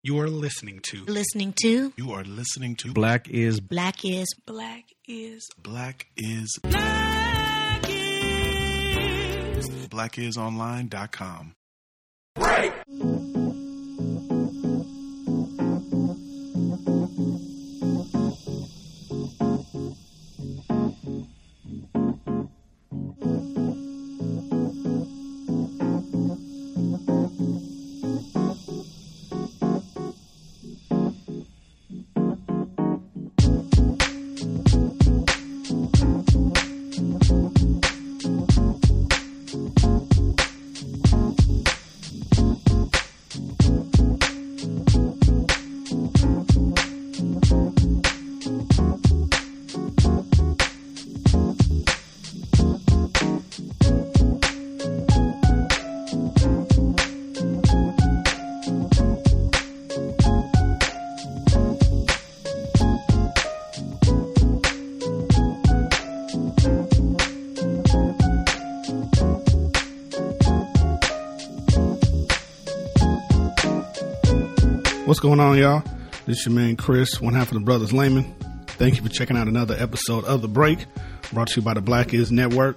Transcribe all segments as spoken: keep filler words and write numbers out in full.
You are listening to. Listening to. You are listening to. Black is. Black is. Black is. Black is. Black is. black is online dot com. Right. What's going on, y'all? This is your man Chris, one half of the Brothers Layman. Thank you for checking out another episode of The Break, brought to you by the Black Is Network.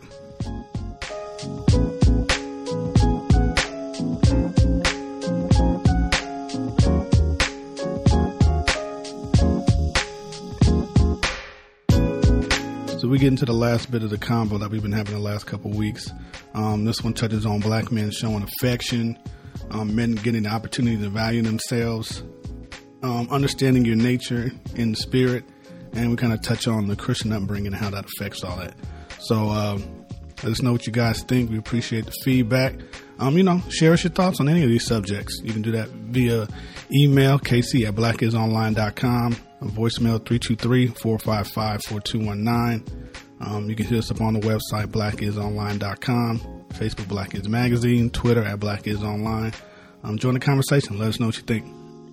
So we get into the last bit of the convo that we've been having the last couple of weeks. Um, this one touches on black men showing affection, um, men getting the opportunity to value themselves, um, understanding your nature in the spirit, and we kind of touch on the Christian upbringing and how that affects all that. So uh, let us know what you guys think. We appreciate the feedback. Um, you know, share us your thoughts on any of these subjects. You can do that via email, k c at black is online dot com, voicemail three two three, four five five, four two one nine. Um, you can hit us up on the website, black is online dot com, Facebook, Black Is Magazine, Twitter at Black Is Online. Um, join the conversation. Let us know what you think.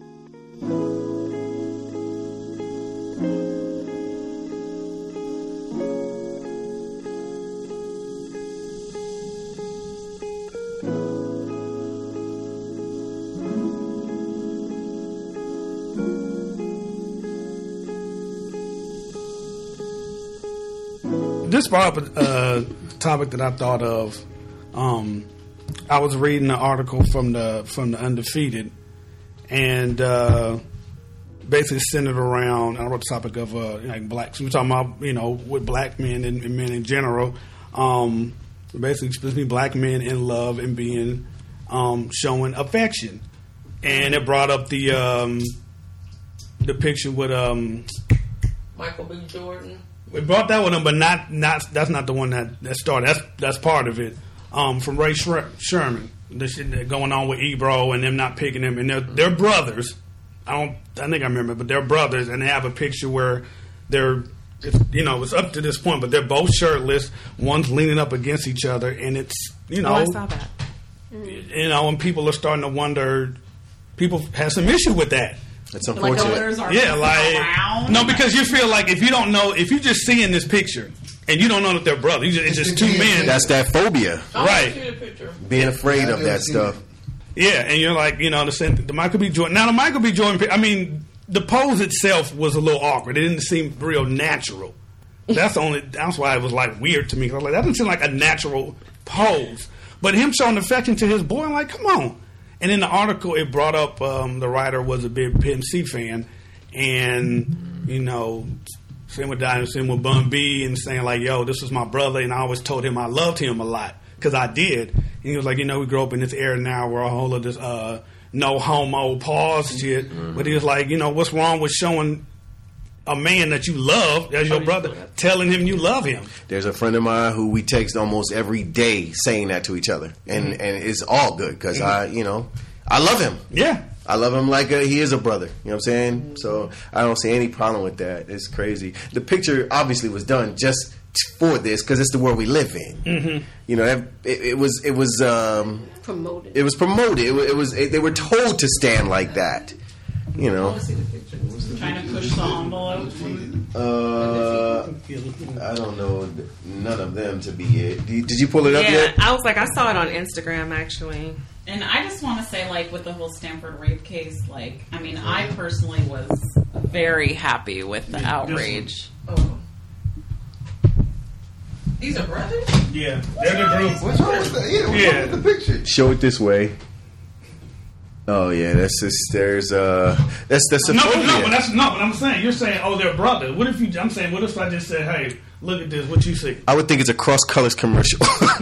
This brought up a uh, topic that I thought of. Um, I was reading an article from the from the Undefeated, and uh, basically centered around. I wrote the topic of uh, like blacks. We're talking about you know with black men and, and men in general. Um, basically, supposed to be black men in love and being um, showing affection, and it brought up the um, the picture with um, Michael B. Jordan. We brought that one up, but not not that's not the one that, that started. That's that's part of it. Um, from Ray Sher- Sherman, the shit that going on with Ebro and them not picking him, and they're they're brothers. I don't. I think I remember, but they're brothers, and they have a picture where they're, it's, you know, it's up to this point, but they're both shirtless. One's leaning up against each other, and it's you know, oh, I saw that. Mm. You know, and people are starting to wonder. People have some issue with that. It's unfortunate. Like yeah, like around. No, because you feel like if you don't know, if you just see in this picture and you don't know that they're brothers, just, it's just two men. That's that phobia, I'll right? see the picture. Being afraid of that stuff. Yeah, and you're like, you know, the, the Michael B. Jordan. Now, the Michael B. Jordan, I mean, the pose itself was a little awkward. It didn't seem real natural. That's the only. That's why it was like weird to me. I was like, that doesn't seem like a natural pose. But him showing affection to his boy, I'm like, come on. And in the article, it brought up um, the writer was a big P M C fan, and you know, same with Diamond, same with Bun B, and saying like, "Yo, this was my brother," and I always told him I loved him a lot because I did. And he was like, "You know, we grew up in this era now where a whole of this uh, no homo pause shit," mm-hmm. But he was like, "You know, what's wrong with showing a man that you love as your brother, telling him you love him?" There's a friend of mine who we text almost every day saying that to each other, and mm-hmm. and it's all good because mm-hmm. I, you know, I love him. Yeah, I love him like a, he is a brother. You know what I'm saying? Mm-hmm. So I don't see any problem with that. It's crazy. The picture obviously was done just for this because it's the world we live in. Mm-hmm. You know, it, it was it was um, promoted. It was promoted. It, it was it, they were told to stand like that. You know. I want to see the picture. Trying to push the envelope. Uh, I don't know none of them to be it. Did you pull it up yeah, yet? I was like, I saw it on Instagram actually. And I just want to say, like, with the whole Stanford rape case, like, I mean, I personally was very happy with the outrage. Oh. These are brothers? Yeah, they're the group. What's wrong with that? Yeah, what's Yeah. wrong with the picture? Show it this way. Oh yeah, that's just there's uh that's that's a No, phobia. no, but that's no. But I'm saying you're saying, oh, they're brothers. What if you? I'm saying, what if I just said, hey, look at this. What you see? I would think it's a cross colors commercial.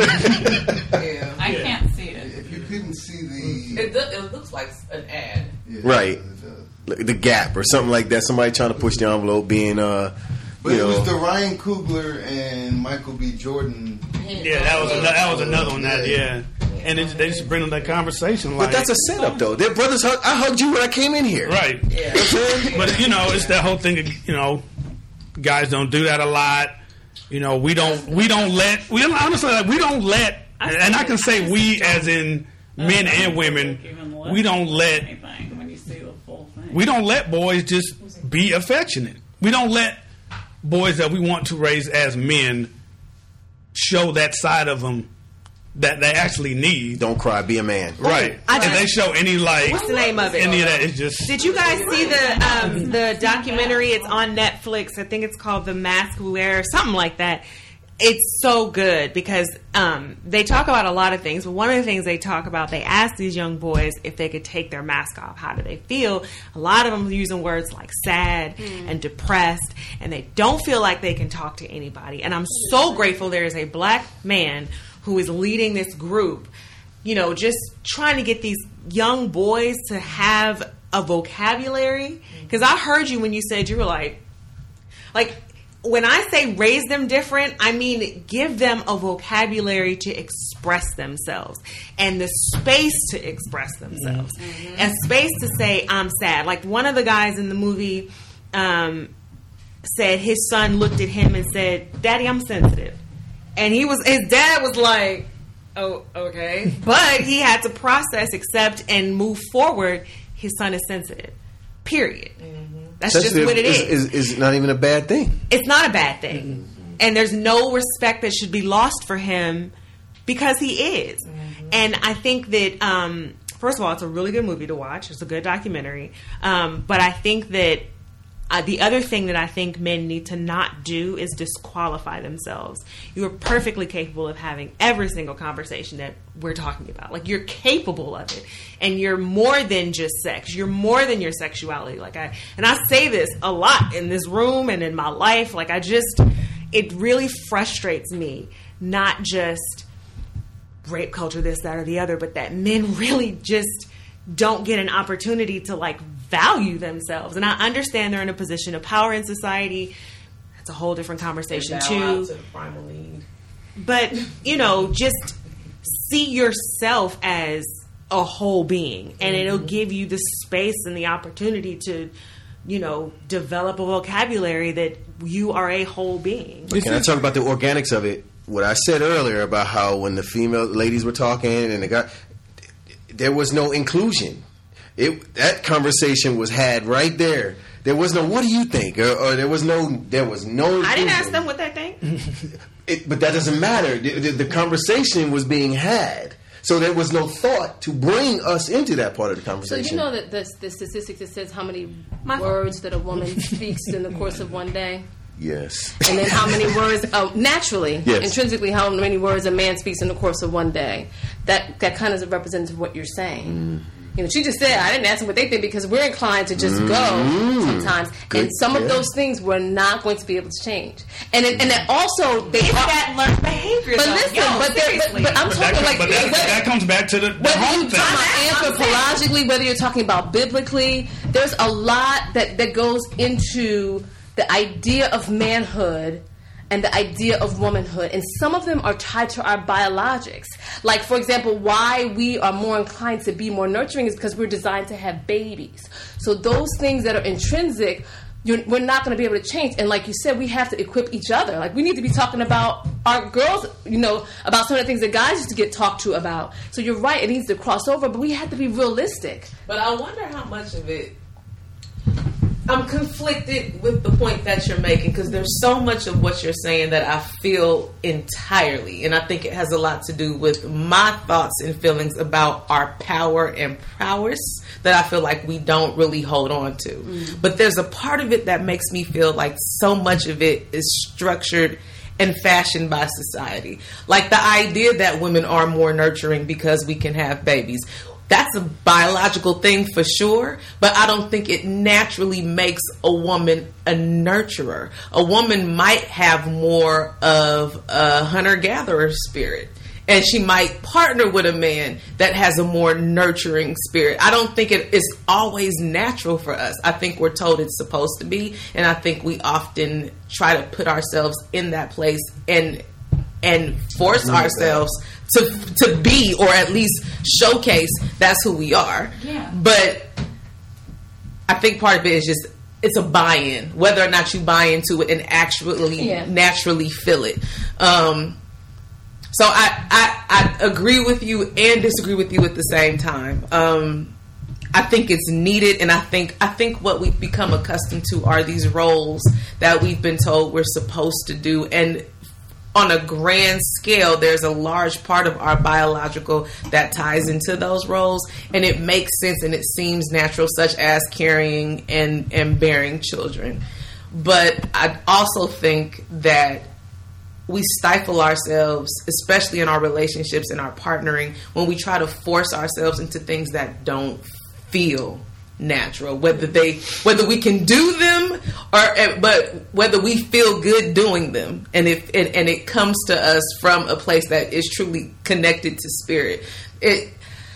Yeah. I Yeah. can't see it. If you couldn't see the It, do, it looks like an ad. yeah, Right. it does. Like the Gap or something like that. Somebody trying to push the envelope, being uh, But you it know, was the Ryan Coogler and Michael B. Jordan. Yeah, that was another, that was another one. That yeah, and it, they just bring up that conversation. Like, but that's a setup though. Their brothers hug. I hugged you when I came in here. right. Yeah. But you know, it's that whole thing. Of, you know, guys don't do that a lot. You know, we don't we don't let we honestly like, we don't let, and I can say we as in men and women, we don't let anything when you see the full thing. we don't let boys just be affectionate. We don't let boys that we want to raise as men show that side of them that they actually need. Don't cry. Be a man. Right. I If just- they show any like What's the name of it? any of that, it's just Did you guys see the um, the documentary? It's on Netflix. I think it's called The Mask We Wear, or something like that. It's so good because um, they talk about a lot of things. But one of the things they talk about, they ask these young boys if they could take their mask off. How do they feel? A lot of them are using words like sad and depressed, and they don't feel like they can talk to anybody. And I'm so grateful there is a black man who is leading this group, you know, just trying to get these young boys to have a vocabulary. Because I heard you when you said you were like, like, when I say raise them different, I mean give them a vocabulary to express themselves and the space to express themselves. Mm-hmm. And space to say, I'm sad. Like one of the guys in the movie um, said his son looked at him and said, Daddy, I'm sensitive. And he was, his dad was like, oh, okay. But he had to process, accept, and move forward. His son is sensitive. Period. That's just Sensitive what it is. is, is, is not even a bad thing. It's not a bad thing. And there's no respect that should be lost for him because he is. And I think that, um, first of all, it's a really good movie to watch. It's a good documentary. Um, but I think that uh, the other thing that I think men need to not do is disqualify themselves. You are perfectly capable of having every single conversation that we're talking about. Like, you're capable of it. And you're more than just sex. You're more than your sexuality. Like I, and I say this a lot in this room and in my life. Like, I just, it really frustrates me, not just rape culture, this, that, or the other, but that men really just don't get an opportunity to, like, value themselves. And I understand they're in a position of power in society. That's a whole different conversation, Bow too. out to the primal need. But, you know, just see yourself as a whole being, and it'll give you the space and the opportunity to, you know, develop a vocabulary that you are a whole being. But can I talk about the organics of it? What I said earlier about how when the female ladies were talking and the guy, there was no inclusion. It that conversation was had right there. There was no "what do you think?" or, or there was no there was no. I didn't ask inclusion. them what they think. It, but that doesn't matter. The, the, the conversation was being had, so there was no thought to bring us into that part of the So conversation. you know that the, the statistics that says how many My- words that a woman speaks in the course of one day, Yes. and then how many words uh, naturally, Yes. intrinsically, how many words a man speaks in the course of one day. That that kind of is representative of what you're saying. Mm. You know, she just said I didn't ask them what they think because we're inclined to just go sometimes, Good, and some yeah. of those things we're not going to be able to change. And it, and then also they It's are, that learned behavior, but though. listen, Yo, but, they're- but, seriously. but I'm but talking that, like but that, whether- that comes back to the, the whether whole you're thing. talking about anthropologically, whether you're talking about biblically, there's a lot that, that goes into the idea of manhood and the idea of womanhood. And some of them are tied to our biologics. Like, for example, why we are more inclined to be more nurturing is because we're designed to have babies. So those things that are intrinsic, you're, we're not going to be able to change. And like you said, we have to equip each other. Like, we need to be talking about our girls, you know, about some of the things that guys used to get talked to about. So you're right, it needs to cross over, but we have to be realistic. But I wonder how much of it, I'm conflicted with the point that you're making because there's so much of what you're saying that I feel entirely, and I think it has a lot to do with my thoughts and feelings about our power and prowess that I feel like we don't really hold on to. Mm. But there's a part of it that makes me feel like so much of it is structured and fashioned by society. Like the idea that women are more nurturing because we can have babies. That's a biological thing for sure, but I don't think it naturally makes a woman a nurturer. A woman might have more of a hunter-gatherer spirit, and she might partner with a man that has a more nurturing spirit. I don't think it is always natural for us. I think we're told it's supposed to be, and I think we often try to put ourselves in that place and and force ourselves to to be, or at least showcase that's who we are. Yeah. But I think part of it is just it's a buy-in, whether or not you buy into it and actually yeah. naturally feel it. Um, so I, I I agree with you and disagree with you at the same time. Um, I think it's needed, and I think I think what we've become accustomed to are these roles that we've been told we're supposed to do, and on a grand scale, there's a large part of our biological that ties into those roles, and it makes sense and it seems natural, such as carrying and, and bearing children. But I also think that we stifle ourselves, especially in our relationships and our partnering, when we try to force ourselves into things that don't feel natural, whether they whether we can do them or but whether we feel good doing them, and if and, and it comes to us from a place that is truly connected to spirit. It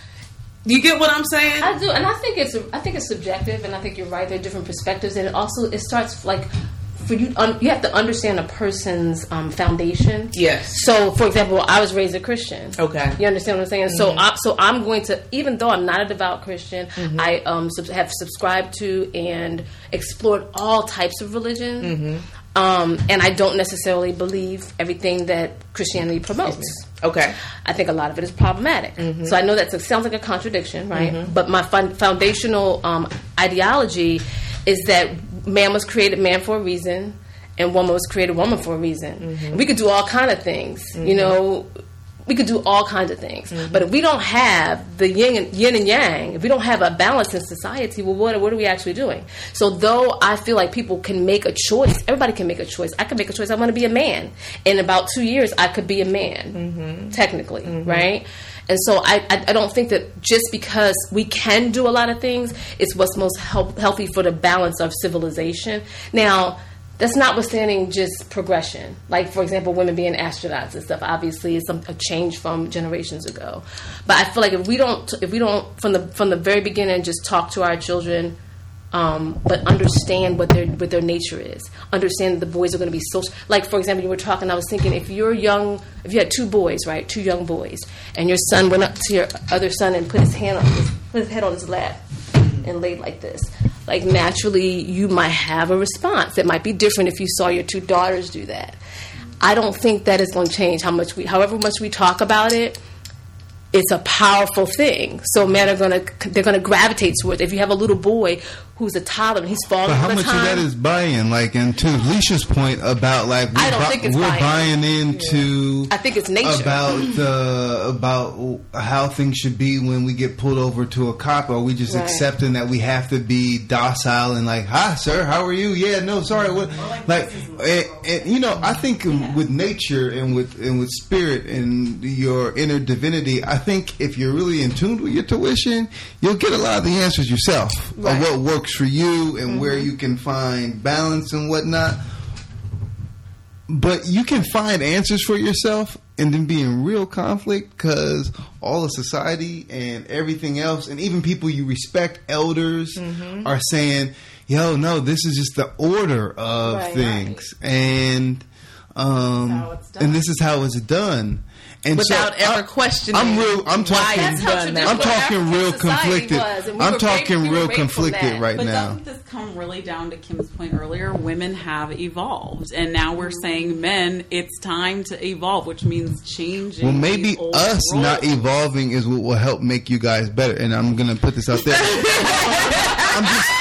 you get what I'm saying? I do, and I think it's I think it's subjective, and I think you're right. There are different perspectives, and it also it starts like for you. Un, you have to understand a person's um, foundation. Yes. So, for example, I was raised a Christian. Okay. You understand what I'm saying? Mm-hmm. So, I, so I'm going to, even though I'm not a devout Christian, mm-hmm. I um, sub- have subscribed to and explored all types of religion. Mm-hmm. Um, and I don't necessarily believe everything that Christianity promotes. Okay. I think a lot of it is problematic. Mm-hmm. So I know that sounds like a contradiction, right? Mm-hmm. But my fun- foundational um, ideology is that man was created man for a reason, and woman was created woman for a reason. Mm-hmm. We could do all kind of things, mm-hmm. you know. We could do all kinds of things, mm-hmm. but if we don't have the yin and, yin and yang, if we don't have a balance in society, well, what, what are we actually doing? So, though I feel like people can make a choice, everybody can make a choice. I can make a choice. I want to be a man. In about two years, I could be a man, mm-hmm. technically, mm-hmm. right? And so I, I I don't think that just because we can do a lot of things, it's what's most help, healthy for the balance of civilization. Now, that's notwithstanding just progression. Like, for example, women being astronauts and stuff, obviously is some, a change from generations ago. But I feel like if we don't, if we don't from the from the very beginning, just talk to our children, um, but understand what their what their nature is. Understand that the boys are going to be social. Like, for example, you were talking. I was thinking, if you're young, if you had two boys, right, two young boys, and your son went up to your other son and put his hand on his, put his head on his lap and laid like this. Like, naturally, you might have a response. It might be different if you saw your two daughters do that. I don't think that is going to change how much we, however much we talk about it. It's a powerful thing. So men are going to, they're going to gravitate towards it. If you have a little boy who's a toddler and he's falling but how all the much time, of that is buy-in? Like, and to Leisha's point about like we're, I don't think it's we're buy-in. buying into. I think it's nature. About the about how things should be when we get pulled over to a cop. Or we just Right. accepting that we have to be docile and like, hi sir, how are you? Yeah, no, sorry. What? Like, and, and you know, I think with nature and with and with spirit and your inner divinity, I think if you're really in tune with your tuition, you'll get a lot of the answers yourself Right. of what works for you and Mm-hmm. where you can find balance and whatnot. But you can find answers for yourself and then be in real conflict because all of society and everything else, and even people you respect, elders, Mm-hmm. are saying, yo, no, this is just the order of Right. things. And um, how it's done. and this is how it's done. And Without so ever I- questioning I'm real. I'm why talking. it's done that I'm way. talking African real society conflicted. was, and we I'm were talking raped- we were real raped from conflicted that. right But now. doesn't this come really down to Kim's point earlier? Women have evolved, and now we're saying men, it's time to evolve, which means changing. Well, maybe these old us roles. not evolving is what will help make you guys better. And I'm gonna put this out there. I'm just, I'm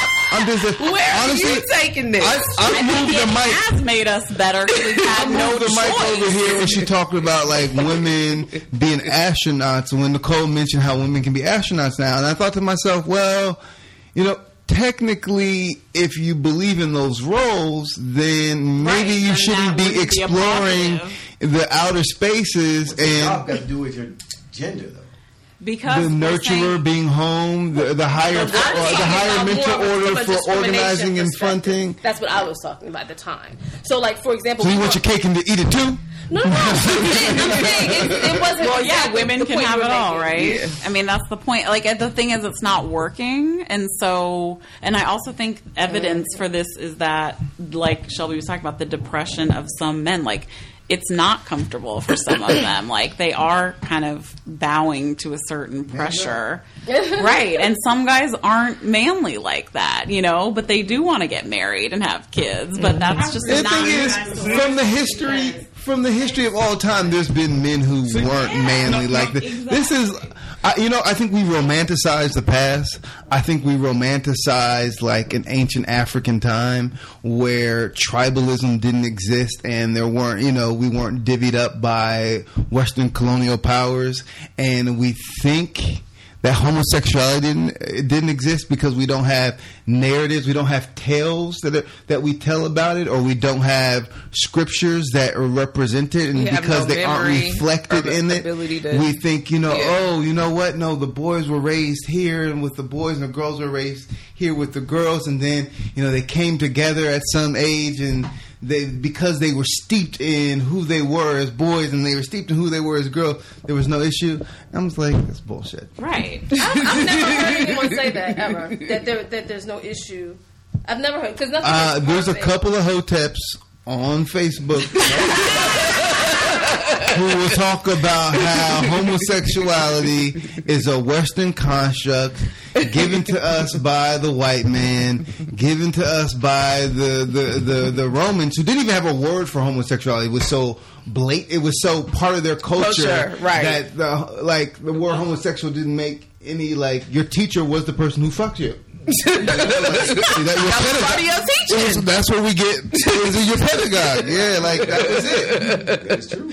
point is that Where honestly, are you taking this? I, I'm I moving think the it mic. has made us better because we've had I no moved the mic choice. over here when she talked about like women being astronauts, and when Nicole mentioned how women can be astronauts now, and I thought to myself, well, you know, technically, if you believe in those roles, then maybe Right, you then shouldn't that be wouldn't be a exploring positive. the outer spaces What's the job and got to do with your gender, though? Because the we're nurturer saying- being home, the, the higher I'm uh, the talking higher about mental more order from a for discrimination organizing and perspective. fronting. That's what I was talking about at the time. So, like for example, So you we want were- your cake and to eat it too? No, no, no. I'm saying, I'm saying it, it wasn't. Well, yeah, exactly women the can point have you it were all, making. right? I mean, that's the point. Like, the thing is, it's not working, and so, and I also think evidence for this is that, like Shelby was talking about, the depression of some men, like. It's not comfortable for some of them. Like, they are kind of bowing to a certain pressure. Right. And some guys aren't manly like that, you know, but they do want to get married and have kids. But that's just The not. thing is, from the history, from the history of all time, there's been men who weren't manly like this. This is, I, you know, I think we romanticize the past. I think we romanticize like an ancient African time where tribalism didn't exist and there weren't, you know, we weren't divvied up by Western colonial powers, and we think that homosexuality didn't it didn't exist because we don't have narratives, we don't have tales that are, that we tell about it, or we don't have scriptures that are represented, and We have because no they aren't memory reflected or the in it, ability to- we think, you know, Yeah. oh, you know what? No, the boys were raised here, and with the boys, and the girls were raised here with the girls, and then you know they came together at some age, and they because they were steeped in who they were as boys, and they were steeped in who they were as girls, there was no issue. I was like, that's bullshit. Right. I've, I've never heard anyone say that ever. That there that there's no issue. I've never heard because nothing. Uh, is there's a perfect. couple of hoteps on Facebook who will talk about how homosexuality is a Western construct given to us by the white man, given to us by the, the, the, the Romans, who didn't even have a word for homosexuality. It was so blatant. It was so part of their culture, Culture, right. that the, like the word homosexual didn't make any, like, your teacher was the person who fucked you. See, that, your That was pedagogue- part of your teaching. it was- that's where we get is your pedagogue. Yeah, like that was it. That's true.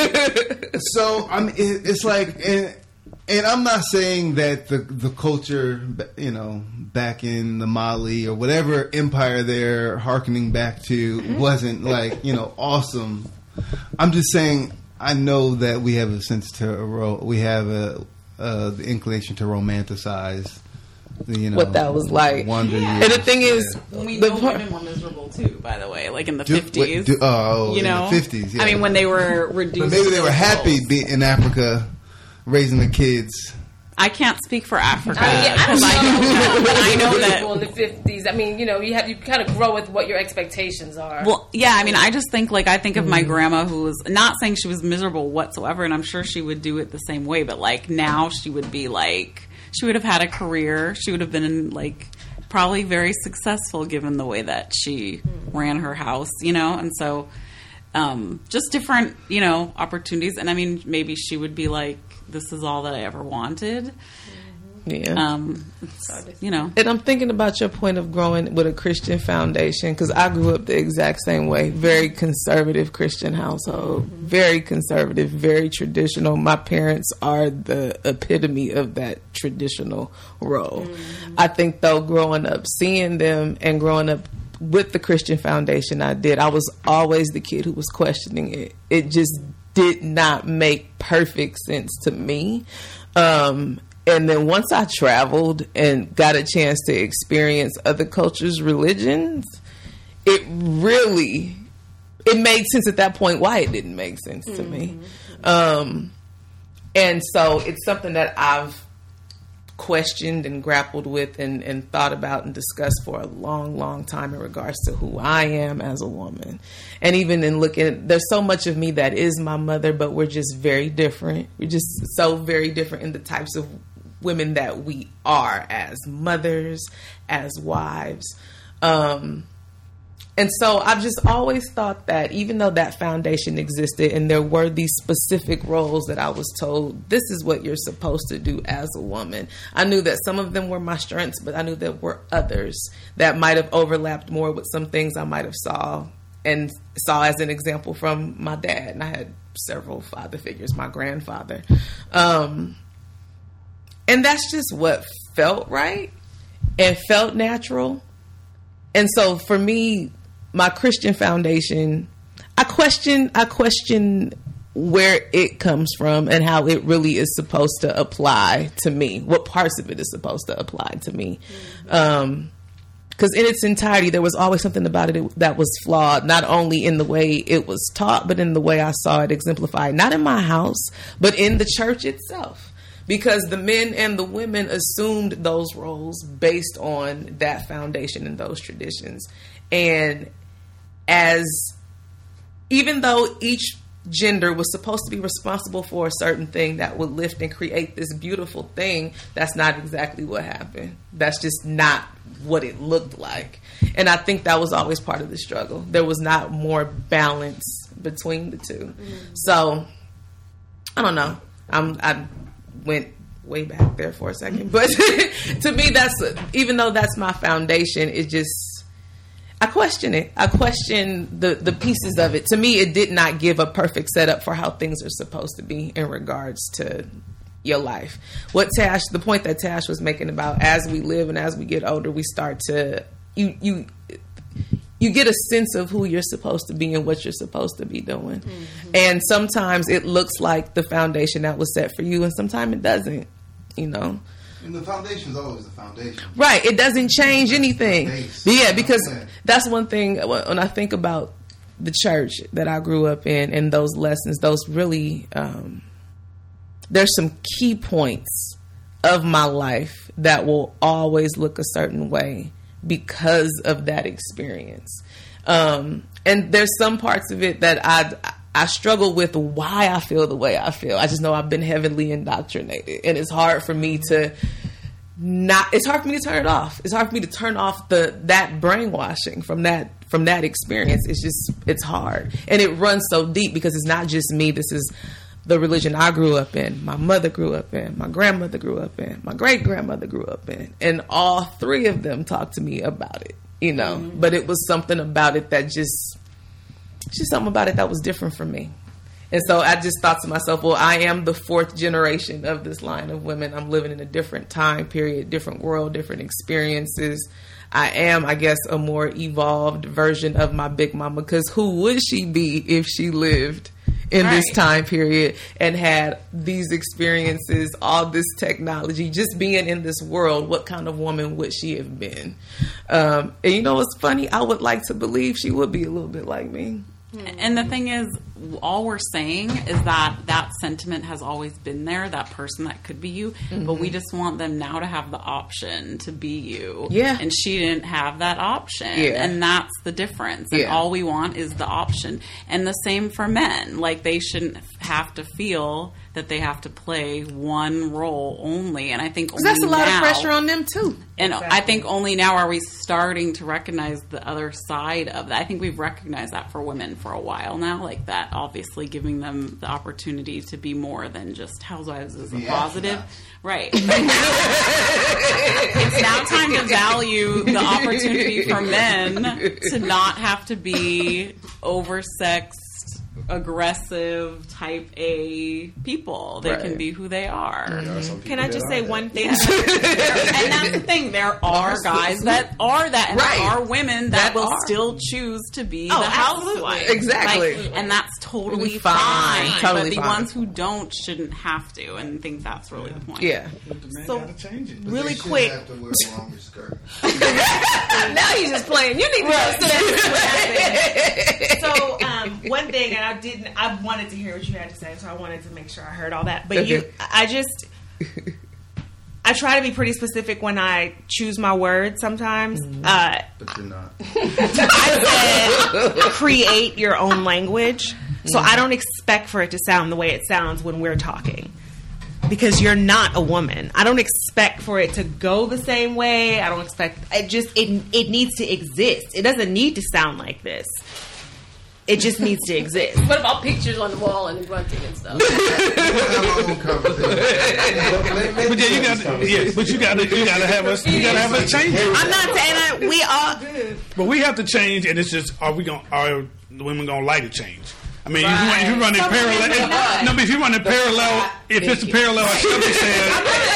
So I'm. It, it's like, and, and I'm not saying that the the culture, you know, back in the Mali or whatever empire they're hearkening back to wasn't like, you know, awesome. I'm just saying I know that we have a sense to ro- we have a uh, the inclination to romanticize. You know, What that was like. Wonder And Years. the thing is, We the know part- women were miserable too, by the way, like in the Do- fifties. wait, do- oh, you in the know, fifties, yeah. I mean, when they were reduced, But maybe to they were those happy roles. being in Africa, raising the kids. I can't speak for Africa. I mean, yeah, I don't 'cause I know, know. but I know People in that. the fifties. I mean, you know, you have you kind of grow with what your expectations are. Well, yeah, I mean, I just think like I think of my grandma who was not saying she was miserable whatsoever, and I'm sure she would do it the same way. But like now, she would be like, she would have had a career. She would have been in like. Probably very successful given the way that she ran her house, you know, and so um, just different, you know, opportunities. And I mean, maybe she would be like, "This is all that I ever wanted." yeah. Um, it's, you know, And I'm thinking about your point of growing with a Christian foundation, because I grew up the exact same way. Very conservative Christian household. Very conservative, very traditional. My parents are the epitome of that traditional role. Mm-hmm. I think, though, growing up, seeing them and growing up with the Christian foundation I did, I was always the kid who was questioning it. It just did not make perfect sense to me. Um, And then once I traveled and got a chance to experience other cultures' religions, it really, it made sense at that point why it didn't make sense to Mm-hmm. me. Um, and so it's something that I've questioned and grappled with and, and thought about and discussed for a long, long time in regards to who I am as a woman. And even in looking, there's so much of me that is my mother, but we're just very different. We're just so very different in the types of women that we are as mothers, as wives. Um, and so I've just always thought that even though that foundation existed and there were these specific roles that I was told, this is what you're supposed to do as a woman. I knew that some of them were my strengths, but I knew there were others that might have overlapped more with some things I might have saw and saw as an example from my dad. And I had several father figures, my grandfather. Um, and that's just what felt right and felt natural. And so for me, my Christian foundation, I question, I question where it comes from and how it really is supposed to apply to me. What parts of it is supposed to apply to me. Um, because in its entirety, there was always something about it that was flawed, not only in the way it was taught, but in the way I saw it exemplified, not in my house, but in the church itself. Because the men and the women assumed those roles based on that foundation and those traditions. And as, even though each gender was supposed to be responsible for a certain thing that would lift and create this beautiful thing, that's not exactly what happened. That's just not what it looked like. And I think that was always part of the struggle. There was not more balance between the two. Mm-hmm. So, I don't know. I'm, I went way back there for a second. But to me, that's, even though that's my foundation, it just, I question it. I question the, the pieces of it. To me, it did not give a perfect setup for how things are supposed to be in regards to your life. What Tash, the point that Tash was making about as we live and as we get older, we start to, you, you, you get a sense of who you're supposed to be and what you're supposed to be doing. Mm-hmm. And sometimes it looks like the foundation that was set for you, and sometimes it doesn't, you know. And the foundation is always the foundation. Right. It doesn't change anything. Yeah, because that's one thing when I think about the church that I grew up in and those lessons, those really, um, there's some key points of my life that will always look a certain way because of that experience. Um, and there's some parts of it that I, I struggle with why I feel the way I feel. I just know I've been heavily indoctrinated, and it's hard for me to not, it's hard for me to turn it off. It's hard for me to turn off the, that brainwashing from that, from that experience. It's just, it's hard. And it runs so deep because it's not just me. This is the religion I grew up in, my mother grew up in, my grandmother grew up in, my great grandmother grew up in, and all three of them talked to me about it, you know, mm-hmm. But it was something about it that just, just something about it that was different from me. And so I just thought to myself, well, I am the fourth generation of this line of women. I'm living in a different time period, different world, different experiences. I am, I guess, a more evolved version of my big mama, because who would she be if she lived in right. this time period and had these experiences, all this technology, just being in this world? What kind of woman would she have been? Um, and you know what's funny? I would like to believe she would be a little bit like me. And the thing is, all we're saying is that that sentiment has always been there, that person that could be you, mm-hmm. but we just want them now to have the option to be you. Yeah. And she didn't have that option. Yeah. And that's the difference. And yeah. all we want is the option. And the same for men. Like, they shouldn't have to feel that they have to play one role only. And I think only that's a lot now, of pressure on them too. And exactly. I think only now are we starting to recognize the other side of that. I think we've recognized that for women for a while now, like that obviously giving them the opportunity to be more than just housewives is a yeah, positive. yeah. Right. It's now time to value the opportunity for men to not have to be oversexed, aggressive type A people. They right. can be who they are. Mm-hmm. Can I just say that. one thing? Yeah. And that's the thing. There are guys that are that, and right. there are women that, that will are. still choose to be oh, the housewife. Exactly. Like, and that's totally fine. fine. Totally but the fine. ones who don't shouldn't have to, and I think that's really the point. Yeah. So, change it. really quick. Have to wear a longer skirt. Now you're just playing. You need to right. know. So, um, one thing, and I didn't, I wanted to hear what you had to say, so I wanted to make sure I heard all that. But okay. you, I just, I try to be pretty specific when I choose my words sometimes. Mm-hmm. Uh, But you're not. I said, create your own language. So I don't expect for it to sound the way it sounds when we're talking. because you're not a woman. I don't expect for it to go the same way. I don't expect it just it it needs to exist. It doesn't need to sound like this. It just needs to exist. What about pictures on the wall and grunting and stuff? But yeah, you got yeah, but you got to you got to have us you got to have us change it. I'm not saying that we all, but we have to change, and it's just are we going are the women going to like to change? I mean, Right. if you run in Some parallel, women may not. no, but if you run in parallel, if it's a parallel, like Shelby said,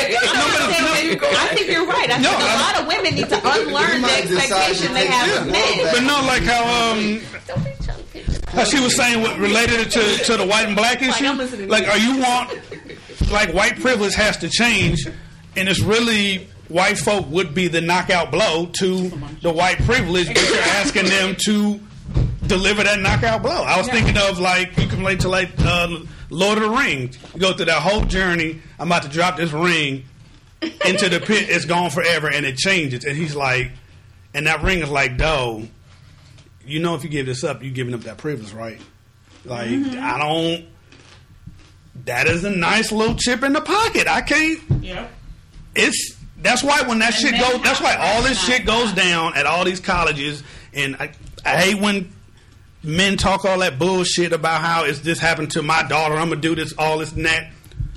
I think you're right. I think No, a I- lot of women need to unlearn the expectation they have of men. but no, like how um. How she was saying, what related to to the white and black issue. Like, are you want like white privilege has to change, and it's really white folk would be the knockout blow to the white privilege, but you're asking them to deliver that knockout blow. I was thinking of like you can relate to like uh, Lord of the Rings. You go through that whole journey. I'm about to drop this ring into the pit. It's gone forever, and it changes. And he's like, and that ring is like, dough. You know, if you give this up, you're giving up that privilege, right? Like, Mm-hmm. I don't. That is a nice little chip in the pocket. I can't. Yeah. It's that's why when that shit goes. That's why all this shit goes down at all these colleges, and I, I hate when men talk all that bullshit about how it's this happened to my daughter. I'm gonna do this, all this and that.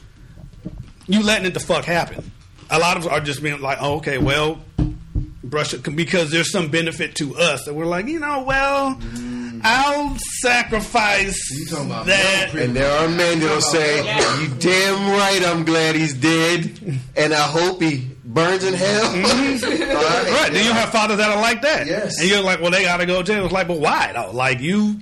You letting it the fuck happen. A lot of them are just being like, oh, okay, well. Brush it because there's some benefit to us that we're like, you know, well, I'll sacrifice that. And there are men that'll say, "You damn right, I'm glad he's dead, and I hope he burns in hell." Mm-hmm. All right. Right? Then you have fathers that are like that, Yes. and you're like, well, they gotta go to jail. It's like, but why though? Like you,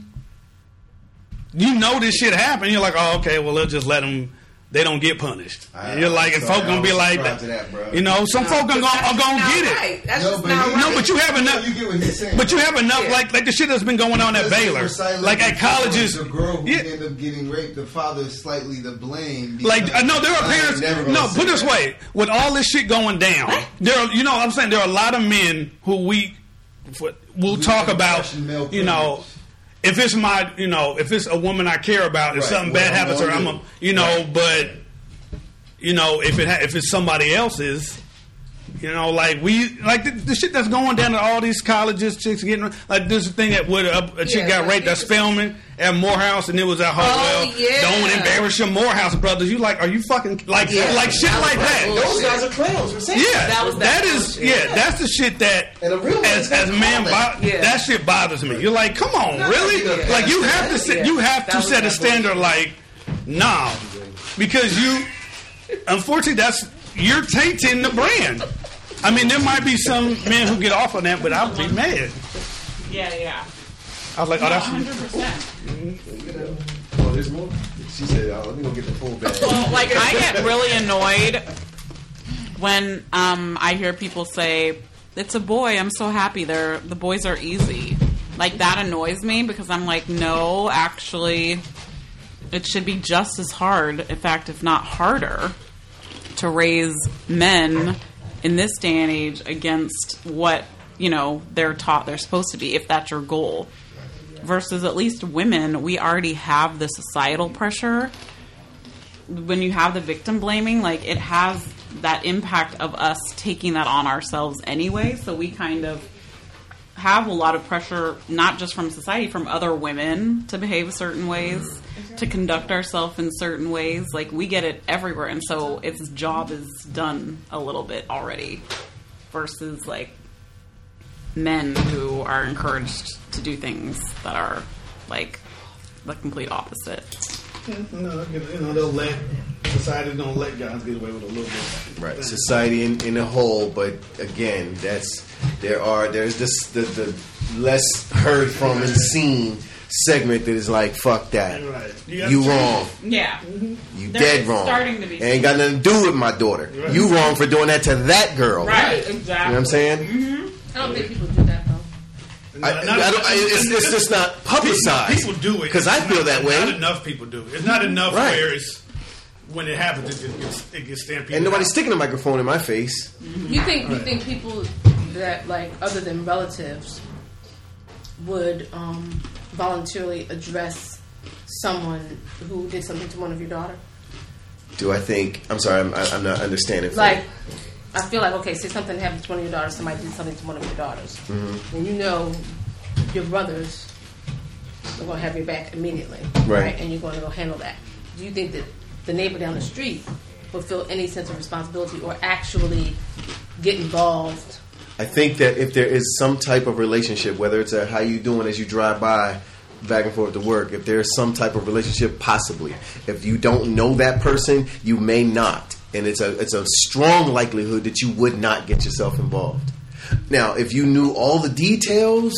you know this shit happened. You're like, oh, okay, well, let's just let them. They don't get punished. And you're like, and sorry, folk gonna be I was like, subscribed to that, bro. you know, some folk are gonna, are gonna get it. Right. That's No, just but not he- right. No, but you have enough. You get what he's saying. But you have enough, Yeah. like like the shit that's been going on at Baylor, like at colleges. The girl who Yeah. ended up getting raped, the father is slightly to blame. Like because I know there are I ain't parents. never gonna No, say put it this that. way: with all this shit going down, there are you know what I'm saying there are a lot of men who we will talk about. question male You know, if it's my you know if it's a woman I care about, if Right, something what bad I'm happens to her, gonna I'm a do. you know, Right. but you know if it ha- if it's somebody else's. You know, like we like the, the shit that's going down at all these colleges, chicks getting like this thing that would a, a chick Yeah, got raped that's filming at Morehouse, and it was at Hartwell. Oh, yeah. Don't embarrass your Morehouse brothers. You like, are you fucking like Yeah. like shit That was like that? bullshit. Those guys are clowns. We're saying Yeah, That was that that is bullshit. yeah, that's the shit that And a real man as is as not man called bo- that. Yeah. that shit bothers me. You're like, come on, really? yeah. Like you have to set, Yeah. you have That to was set a that standard. Like, nah, because you unfortunately that's you're tainting the brand. I mean, there might be some men who get off on that, but I'll be mad. Yeah, yeah. I was like, oh, that's one hundred percent. Oh, there's more. She said, oh, "Let me go get the full bag." Well, like I get really annoyed when um, I hear people say, "It's a boy. I'm so happy. They're the boys are easy." Like that annoys me because I'm like, no, actually, it should be just as hard. In fact, if not harder, to raise men in this day and age against what you know they're taught they're supposed to be. If that's your goal. Versus at least women, we already have the societal pressure. When you have the victim blaming, like it has that impact of us taking that on ourselves anyway. So we kind of have a lot of pressure, not just from society, from other women to behave certain ways, to conduct ourselves in certain ways. Like we get it everywhere. And so its job is done a little bit already versus like men who are encouraged to do things that are like the complete opposite. no, you know, they'll let society's gonna let guys get away with a little bit. Right, society in, in a whole, but again, that's there are there's this the, the less heard from and seen segment that is like fuck that, Right. You you, gotta wrong, Yeah. you There dead is wrong, starting to be ain't got nothing to do with my daughter. Right. You wrong for doing that to that girl. Right, You exactly. know what I'm saying? Mm-hmm. I don't think people do that though. I, I don't, I, it's, it's just not publicized. People do it because I It's feel not- that way. Not enough people do it. It's not enough Right. where it's when it happens, it just gets, it gets stampeded. And nobody's out. sticking a microphone in my face. You think you think people that like other than relatives would um, voluntarily address someone who did something to one of your daughter? Do I think? I'm sorry, I'm, I'm not understanding. Like, I feel like, okay, say something happens to one of your daughters, somebody did something to one of your daughters. Mm-hmm. And you know your brothers are going to have your back immediately. Right. And you're going to go handle that. Do you think that the neighbor down the street will feel any sense of responsibility or actually get involved? I think that if there is some type of relationship, whether it's a how you doing as you drive by, back and forth to work, if there's some type of relationship, possibly. If you don't know that person, you may not. And it's a it's a strong likelihood that you would not get yourself involved. Now, if you knew all the details,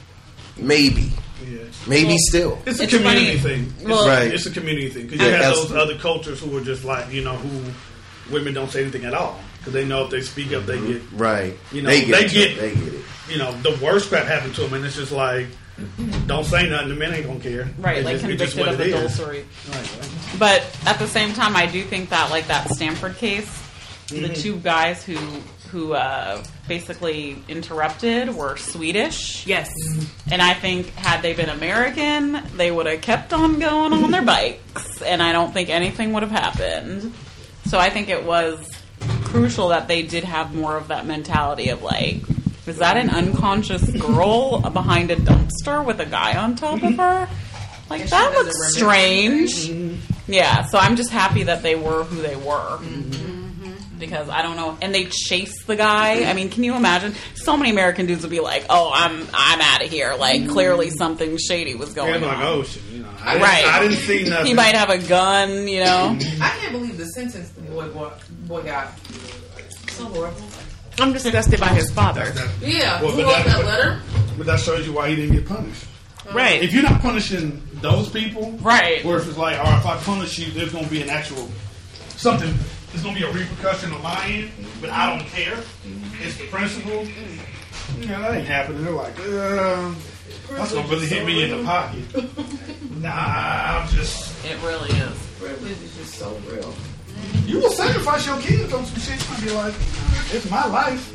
maybe. Yeah. Maybe Well, still. It's a community funny. thing. It's, Well, right. it's a community thing. Because Yeah, you have that's- those other cultures who are just like, you know, who women don't say anything at all. Because they know if they speak up, they get, Right. you know, They they get get, it. They get it. you know, the worst crap happened to them. And it's just like, don't say nothing. The men ain't going to care. Right, It's like just- it's just convicted what of it is. adultery. Right. But at the same time, I do think that, like that Stanford case, the Mhm. two guys who who uh, basically interrupted were Swedish. Yes. And I think had they been American, they would have kept on going on their bikes, and I don't think anything would have happened. So I think it was crucial that they did have more of that mentality of like, is that an unconscious girl behind a dumpster with a guy on top of her? Like, And she that doesn't looks remember. strange. Yeah, so I'm just happy that they were who they were. Because I don't know, and they chased the guy. I mean, can you imagine? So many American dudes would be like, "Oh, I'm I'm out of here." Like, clearly something shady was Yeah, going like, on. oh, shit, you know. I didn't, Right. I didn't see nothing. He might have a gun, you know. I can't believe the sentence the boy boy, boy got. So horrible. I'm disgusted by his father. Yeah, Well, who but wrote that- that letter? But that shows you why he didn't get punished. Right. If you're not punishing those people, right? Or if it's like, all right, if I punish you, there's going to be an actual something. There's going to be a repercussion on my end, but I don't care. It's the principle. Yeah, that ain't happening. They're like, uh, that's going to really hit me in the pocket. Nah, I'm just. It really is. Privilege is just so real. You will sacrifice your kids on some shit. You'll be like, it's my life.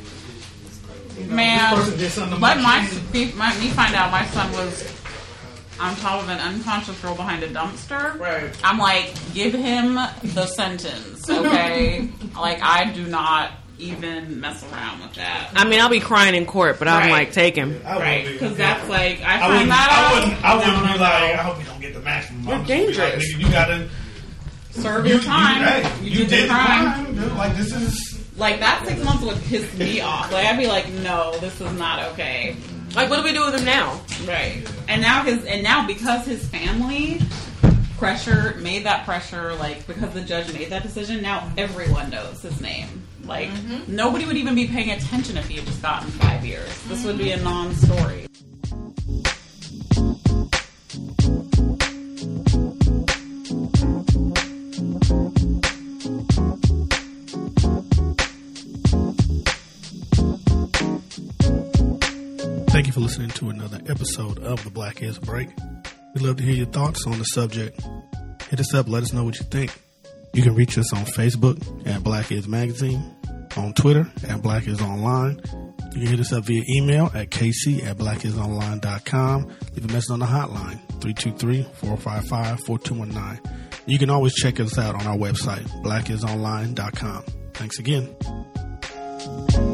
You know, Man, this person did something to let my my, kids. me, my me find out my son was on top of an unconscious girl behind a dumpster. Right. I'm like, give him the sentence, okay? Like, I do not even mess around with that. I mean, I'll be crying in court, but I'm Right. like, take him. Right, because that's like, I I find wouldn't, that I out. wouldn't, I wouldn't No, be no, like, no. I hope you don't get the maximum. You're I'm just gonna be like, dangerous. nigga, you gotta serve your time. hey, You, you did, did the the crime. crime, dude. Like, this is Like, that six months would piss me off. Like, I'd be like, no, this is not okay. Like, what do we do with him now? Right. And now his and now because his family pressure made that pressure, like because the judge made that decision, now everyone knows his name. Like nobody would even be paying attention if he had just gotten five years. This would be a non-story. Thank you for listening to another episode of the Black is Break. We'd love to hear your thoughts on the subject. Hit us up, let us know what you think. You can reach us on Facebook at Black Is Magazine, on Twitter at Black Is Online. You can hit us up via email at kc at blackisonline dot com. Leave a message on the hotline, three two three, four five five, four two one nine. You can always check us out on our website, black is online dot com. Thanks again.